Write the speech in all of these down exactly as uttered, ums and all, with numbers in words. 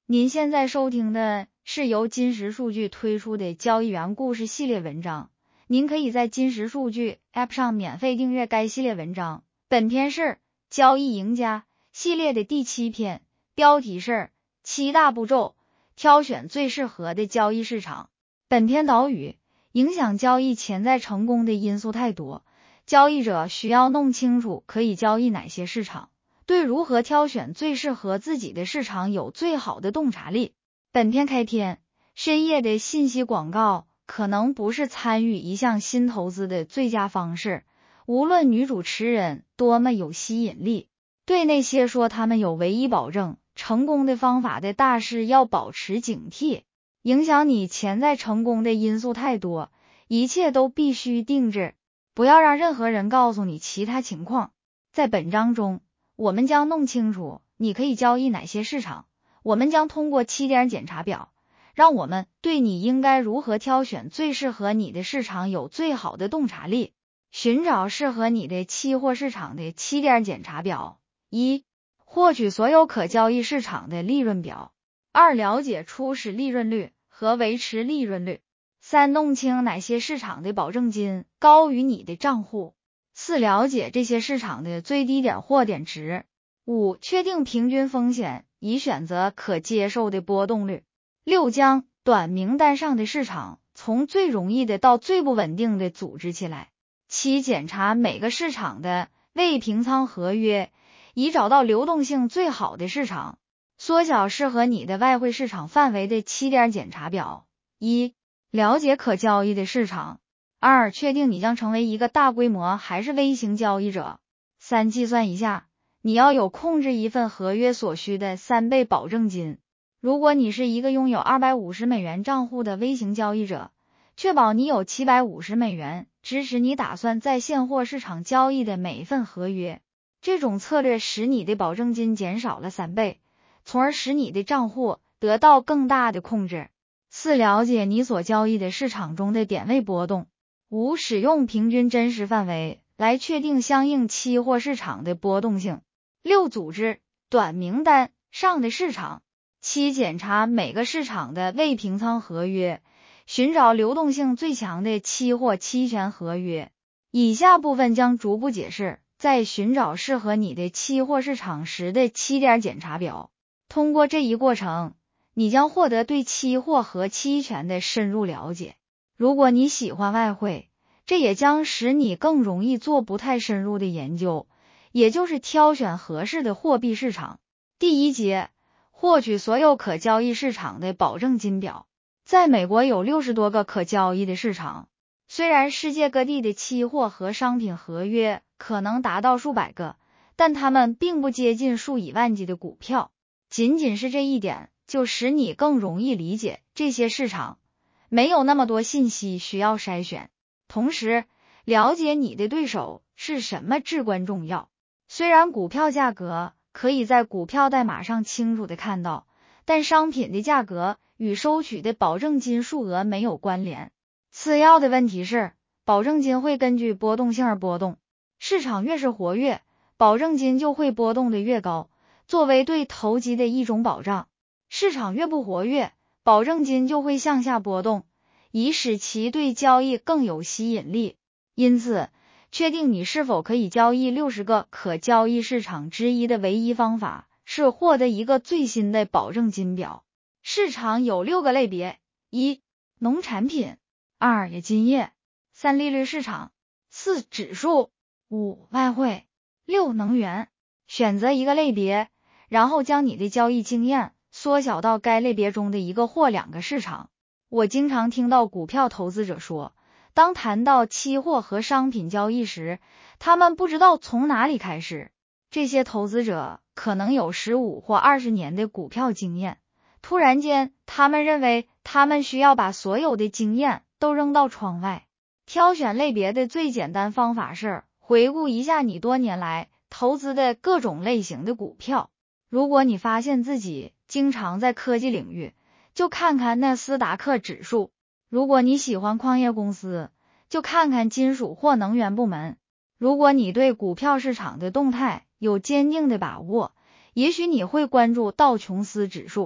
您现在收听的是由金石数据推出的交易员故事系列文章，您可以在金石数据 App 上免费订阅该系列文章。本篇是交易赢家系列的第七篇，标题是七大步骤挑选最适合的交易市场。本篇导语：影响交易潜在成功的因素太多，交易者需要弄清楚可以交易哪些市场，对如何挑选最适合自己的市场有最好的洞察力。本篇开篇，深夜的信息广告可能不是参与一项新投资的最佳方式，无论女主持人多么有吸引力，对那些说他们有唯一保证成功的方法的大师要保持警惕。影响你潜在成功的因素太多，一切都必须定制，不要让任何人告诉你其他情况。在本章中，我们将弄清楚你可以交易哪些市场，我们将通过七点检查表，让我们对你应该如何挑选最适合你的市场有最好的洞察力。寻找适合你的期货市场的七点检查表。一、获取所有可交易市场的利润表。二、了解初始利润率和维持利润率。三、弄清哪些市场的保证金高于你的账户。四、了解这些市场的最低点或点值。五、确定平均风险，以选择可接受的波动率。六、将短名单上的市场从最容易的到最不稳定的组织起来。七、检查每个市场的未平仓合约，以找到流动性最好的市场。缩小适合你的外汇市场范围的七点检查表。一、了解可交易的市场。二、确定你将成为一个大规模还是微型交易者。三、计算一下你要有控制一份合约所需的三倍保证金。如果你是一个拥有二百五十美元账户的微型交易者，确保你有七百五十美元支持你打算在现货市场交易的每一份合约。这种策略使你的保证金减少了三倍，从而使你的账户得到更大的控制。四、了解你所交易的市场中的点位波动。五、使用平均真实范围来确定相应期货市场的波动性。六、组织短名单上的市场。七、检查每个市场的未平仓合约，寻找流动性最强的期货期权合约。以下部分将逐步解释在寻找适合你的期货市场时的七点检查表。通过这一过程，你将获得对期货和期权的深入了解。如果你喜欢外汇，这也将使你更容易做不太深入的研究，也就是挑选合适的货币市场。第一节，获取所有可交易市场的保证金表。在美国有六十多个可交易的市场，虽然世界各地的期货和商品合约可能达到数百个，但它们并不接近数以万计的股票。仅仅是这一点就使你更容易理解这些市场没有那么多信息需要筛选。同时，了解你的对手是什么至关重要。虽然股票价格可以在股票代码上清楚地看到，但商品的价格与收取的保证金数额没有关联。次要的问题是，保证金会根据波动性而波动，市场越是活跃，保证金就会波动得越高，作为对投机的一种保障。市场越不活跃，保证金就会向下波动，以使其对交易更有吸引力。因此，确定你是否可以交易六十个可交易市场之一的唯一方法是获得一个最新的保证金表。市场有六个类别：一、农产品；二、金业；三、利率市场；四、指数；五、外汇；六、能源。选择一个类别，然后将你的交易经验缩小到该类别中的一个或两个市场。我经常听到股票投资者说，当谈到期货和商品交易时，他们不知道从哪里开始。这些投资者可能有十五或二十年的股票经验，突然间他们认为他们需要把所有的经验都扔到窗外。挑选类别的最简单方法是回顾一下你多年来投资的各种类型的股票。如果你发现自己经常在科技领域，就看看纳斯达克指数；如果你喜欢矿业公司，就看看金属或能源部门；如果你对股票市场的动态有坚定的把握，也许你会关注道琼斯指数。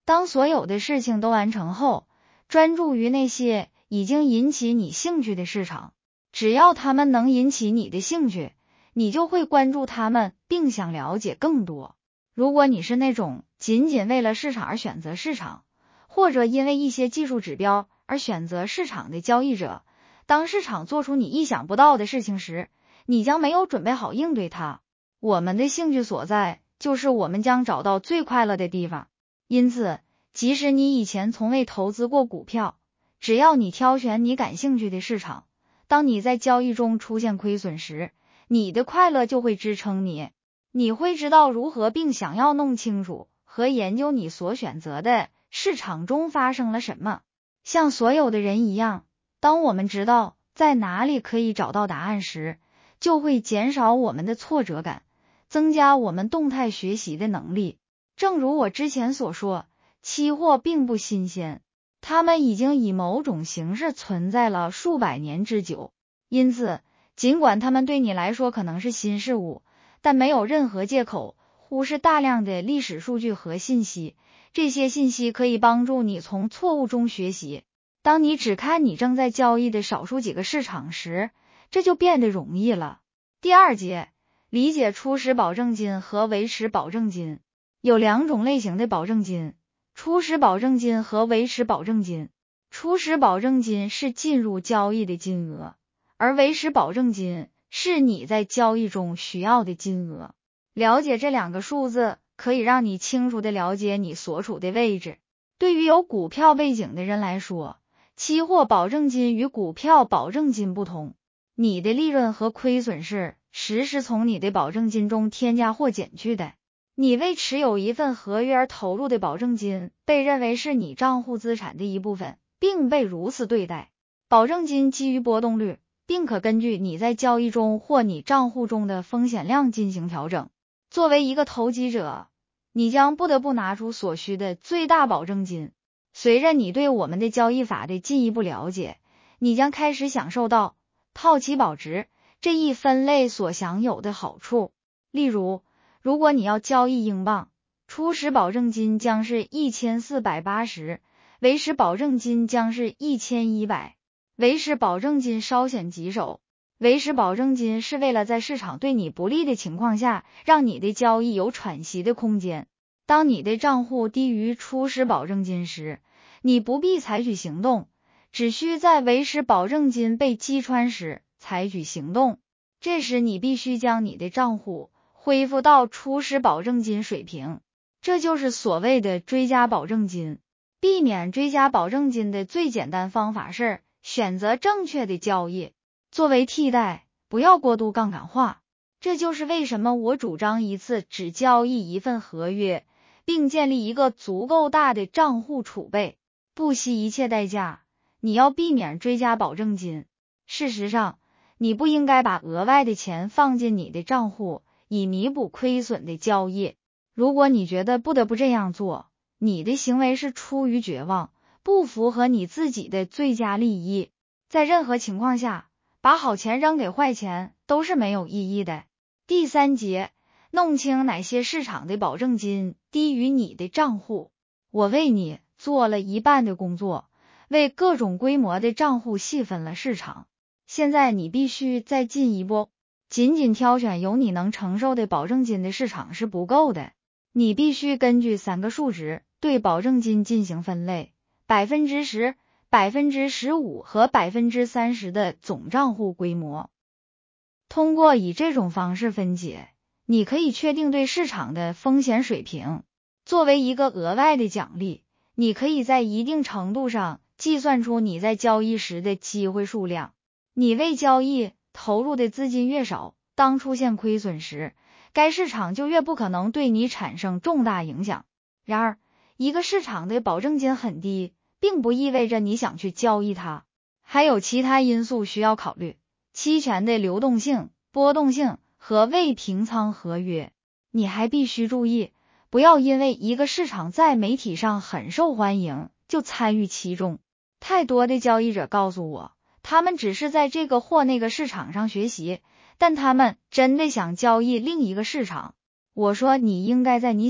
当所有的事情都完成后，专注于那些已经引起你兴趣的市场，只要他们能引起你的兴趣，你就会关注他们并想了解更多。如果你是那种仅仅为了市场而选择市场，或者因为一些技术指标而选择市场的交易者，当市场做出你意想不到的事情时，你将没有准备好应对它。我们的兴趣所在，就是我们将找到最快乐的地方。因此，即使你以前从未投资过股票，只要你挑选你感兴趣的市场，当你在交易中出现亏损时，你的快乐就会支撑你。你会知道如何并想要弄清楚和研究你所选择的市场中发生了什么。像所有的人一样，当我们知道在哪里可以找到答案时，就会减少我们的挫折感，增加我们动态学习的能力。正如我之前所说，期货并不新鲜，它们已经以某种形式存在了数百年之久。因此，尽管它们对你来说可能是新事物，但没有任何借口忽视大量的历史数据和信息。这些信息可以帮助你从错误中学习。当你只看你正在交易的少数几个市场时，这就变得容易了。第二节，理解初始保证金和维持保证金。有两种类型的保证金，初始保证金和维持保证金。初始保证金是进入交易的金额，而维持保证金是你在交易中需要的金额。了解这两个数字，可以让你清楚地了解你所处的位置。对于有股票背景的人来说，期货保证金与股票保证金不同，你的利润和亏损是实时从你的保证金中添加或减去的。你为持有一份合约而投入的保证金被认为是你账户资产的一部分，并被如此对待。保证金基于波动率，并可根据你在交易中或你账户中的风险量进行调整。作为一个投机者，你将不得不拿出所需的最大保证金。随着你对我们的交易法的进一步了解，你将开始享受到套期保值这一分类所享有的好处。例如，如果你要交易英镑，初始保证金将是一千四百八十，维持保证金将是一千一百。维持保证金稍显棘手，维持保证金是为了在市场对你不利的情况下，让你的交易有喘息的空间。当你的账户低于初始保证金时，你不必采取行动，只需在维持保证金被击穿时采取行动。这时你必须将你的账户恢复到初始保证金水平，这就是所谓的追加保证金。避免追加保证金的最简单方法是选择正确的交易。作为替代，不要过度杠杆化。这就是为什么我主张一次只交易一份合约，并建立一个足够大的账户储备。不惜一切代价，你要避免追加保证金。事实上，你不应该把额外的钱放进你的账户，以弥补亏损的交易。如果你觉得不得不这样做，你的行为是出于绝望，不符合你自己的最佳利益。在任何情况下，把好钱扔给坏钱都是没有意义的。第三节，弄清哪些市场的保证金低于你的账户。我为你做了一半的工作，为各种规模的账户细分了市场。现在你必须再进一步，仅仅挑选有你能承受的保证金的市场是不够的。你必须根据三个数值对保证金进行分类：百分之十、百分之十五和百分之三十的总账户规模。通过以这种方式分解，你可以确定对市场的风险水平。作为一个额外的奖励，你可以在一定程度上计算出你在交易时的机会数量。你为交易投入的资金越少，当出现亏损时，该市场就越不可能对你产生重大影响。然而，一个市场的保证金很低，并不意味着你想去交易它。还有其他因素需要考虑：期权的流动性、波动性和未平仓合约。你还必须注意，不要因为一个市场在媒体上很受欢迎，就参与其中。太多的交易者告诉我，他们只是在这个或那个市场上学习，但他们真的想交易另一个市场。我说，你应该在你想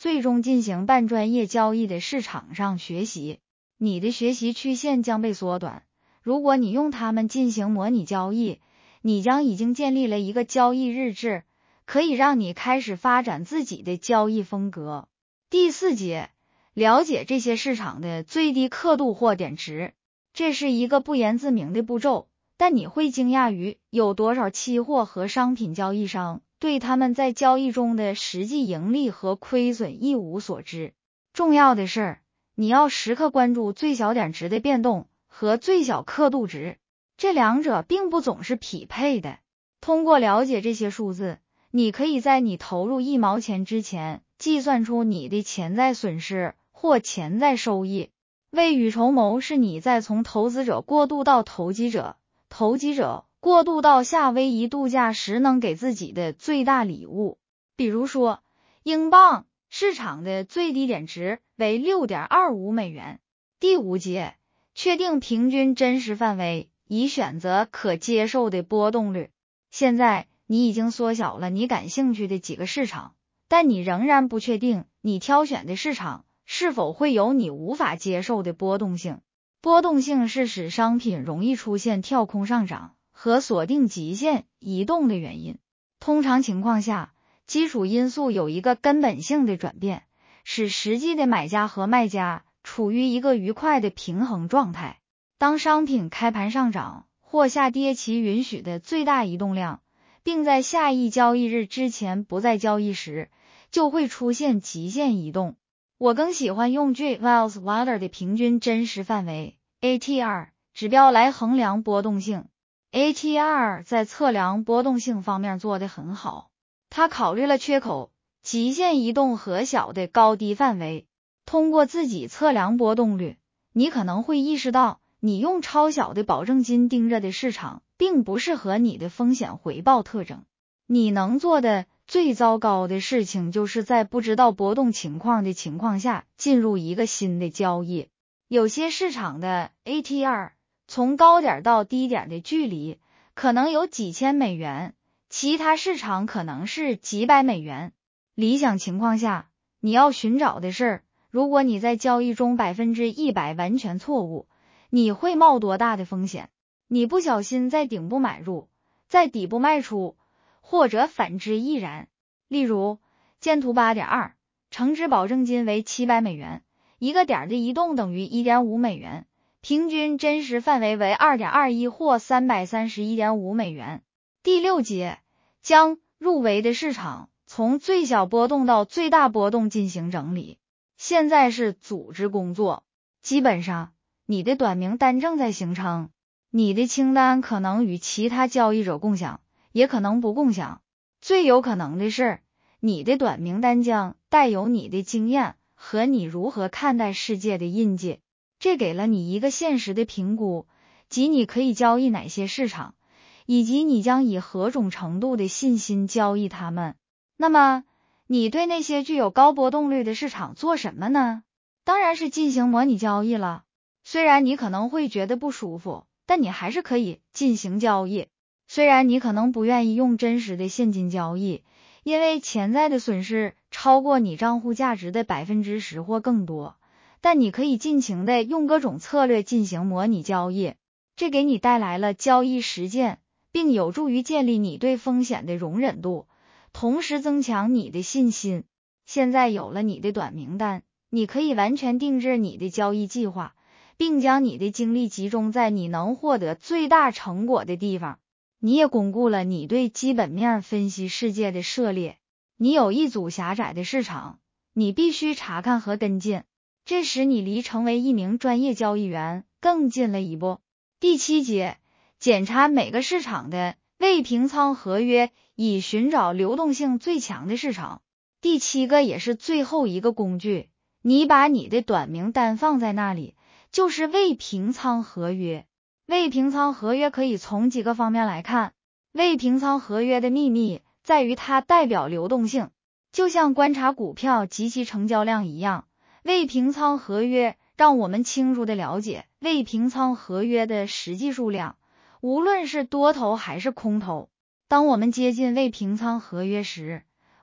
最终进行半专业交易的市场上学习，你的学习曲线将被缩短。如果你用它们进行模拟交易，你将已经建立了一个交易日志，可以让你开始发展自己的交易风格。第四节，了解这些市场的最低刻度或点值。这是一个不言自明的步骤，但你会惊讶于有多少期货和商品交易商对他们在交易中的实际盈利和亏损一无所知。重要的是，你要时刻关注最小点值的变动和最小刻度值，这两者并不总是匹配的。通过了解这些数字，你可以在你投入一毛钱之前计算出你的潜在损失或潜在收益。未雨绸缪是你在从投资者过渡到投机者，投机者过渡到夏威夷度假时能给自己的最大礼物。比如说，英镑市场的最低点值为 六点二五美元。第五节，确定平均真实范围，以选择可接受的波动率。现在你已经缩小了你感兴趣的几个市场，但你仍然不确定你挑选的市场是否会有你无法接受的波动性。波动性是使商品容易出现跳空上涨和锁定极限移动的原因。通常情况下，基础因素有一个根本性的转变，使实际的买家和卖家处于一个愉快的平衡状态。当商品开盘上涨或下跌其允许的最大移动量，并在下一交易日之前不再交易时，就会出现极限移动。我更喜欢用 J. Wells Wilder 的平均真实范围 A T R 指标来衡量波动性。A T R 在测量波动性方面做得很好，它考虑了缺口、极限移动和小的高低范围。通过自己测量波动率，你可能会意识到，你用超小的保证金盯着的市场并不适合你的风险回报特征。你能做的最糟糕的事情就是在不知道波动情况的情况下进入一个新的交易。有些市场的 A T R 从高点到低点的距离可能有几千美元，其他市场可能是几百美元。理想情况下，你要寻找的是，如果你在交易中 百分之百 完全错误，你会冒多大的风险？你不小心在顶部买入，在底部卖出，或者反之亦然。例如，见图 八点二， 橙汁保证金为七百美元，一个点的移动等于 一点五美元，平均真实范围为 二点二一 或 三百三十一点五美元。第六节，将入围的市场从最小波动到最大波动进行整理。现在是组织工作，基本上你的短名单正在形成，你的清单可能与其他交易者共享，也可能不共享。最有可能的是，你的短名单将带有你的经验和你如何看待世界的印记，这给了你一个现实的评估，即你可以交易哪些市场，以及你将以何种程度的信心交易它们。那么，你对那些具有高波动率的市场做什么呢？当然是进行模拟交易了。虽然你可能会觉得不舒服，但你还是可以进行交易。虽然你可能不愿意用真实的现金交易，因为潜在的损失超过你账户价值的 百分之十 或更多，但你可以尽情的用各种策略进行模拟交易，这给你带来了交易实践，并有助于建立你对风险的容忍度，同时增强你的信心。现在有了你的短名单，你可以完全定制你的交易计划，并将你的精力集中在你能获得最大成果的地方。你也巩固了你对基本面分析世界的涉猎。你有一组狭窄的市场，你必须查看和跟进，这使你离成为一名专业交易员更近了一步。第七节，检查每个市场的未平仓合约，以寻找流动性最强的市场。第七个也是最后一个工具，你把你的短名单放在那里，就是未平仓合约。未平仓合约可以从几个方面来看。未平仓合约的秘密在于它代表流动性，就像观察股票及其成交量一样，未平仓合约让我们清楚地了解未平仓合约的实际数量，无论是多头还是空头。当我们接近未平仓合约时，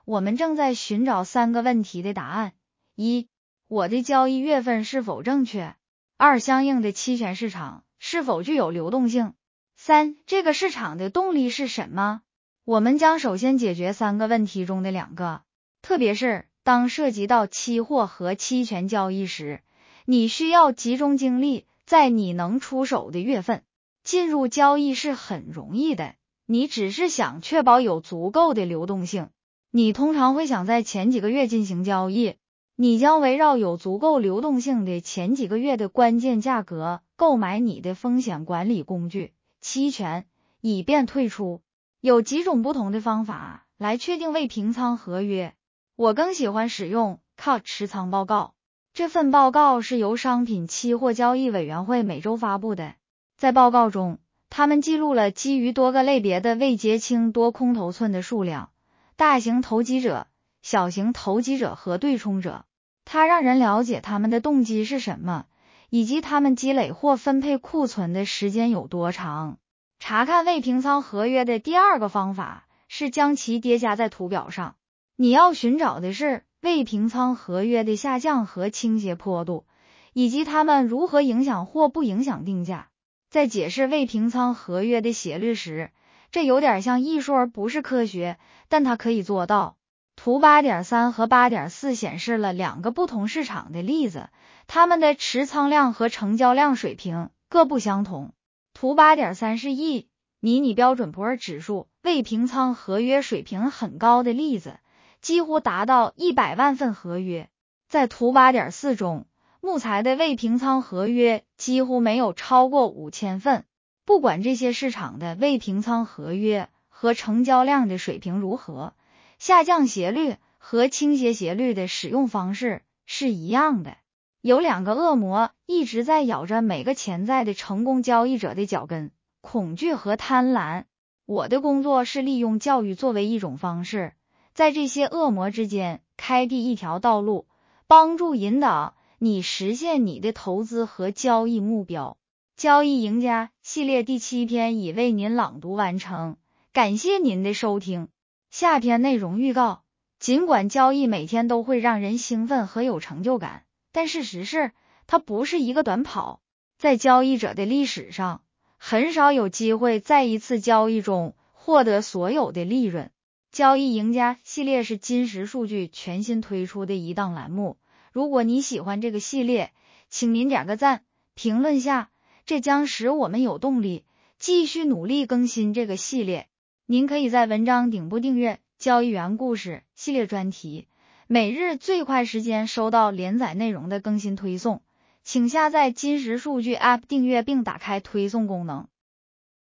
我们正在寻找三个问题的答案：一、我的交易月份是否正确？二、相应的期权市场是否具有流动性？三、这个市场的动力是什么？我们将首先解决三个问题中的两个，特别是当涉及到期货和期权交易时，你需要集中精力在你能出手的月份。进入交易是很容易的，你只是想确保有足够的流动性。你通常会想在前几个月进行交易，你将围绕有足够流动性的前几个月的关键价格购买你的风险管理工具期权，以便退出。有几种不同的方法来确定未平仓合约，我更喜欢使用 C O T 持仓报告。这份报告是由商品期货交易委员会每周发布的。在报告中，他们记录了基于多个类别的未结清多空头寸的数量，大型投机者、小型投机者和对冲者。它让人了解他们的动机是什么，以及他们积累或分配库存的时间有多长。查看未平仓合约的第二个方法是将其叠加在图表上。你要寻找的是未平仓合约的下降和倾斜坡度，以及它们如何影响或不影响定价。在解释未平仓合约的斜率时，这有点像艺术而不是科学，但它可以做到。图 八点三 和 八点四 显示了两个不同市场的例子，它们的持仓量和成交量水平各不相同。图 八点三 是 E 迷你标准普尔指数未平仓合约水平很高的例子，几乎达到一百万份合约。在图 八点四 中，木材的未平仓合约几乎没有超过五千份。不管这些市场的未平仓合约和成交量的水平如何，下降斜率和倾斜斜率的使用方式是一样的。有两个恶魔一直在咬着每个潜在的成功交易者的脚跟，恐惧和贪婪。我的工作是利用教育作为一种方式，在这些恶魔之间开辟一条道路，帮助引导你实现你的投资和交易目标。交易赢家系列第七篇已为您朗读完成，感谢您的收听。下篇内容预告：尽管交易每天都会让人兴奋和有成就感，但事实是，它不是一个短跑。在交易者的历史上，很少有机会在一次交易中获得所有的利润。交易赢家系列是金石数据全新推出的一档栏目，如果你喜欢这个系列，请您点个赞，评论下，这将使我们有动力继续努力更新这个系列。您可以在文章顶部订阅交易员故事系列专题，每日最快时间收到连载内容的更新推送。请下载金石数据 App 订阅并打开推送功能。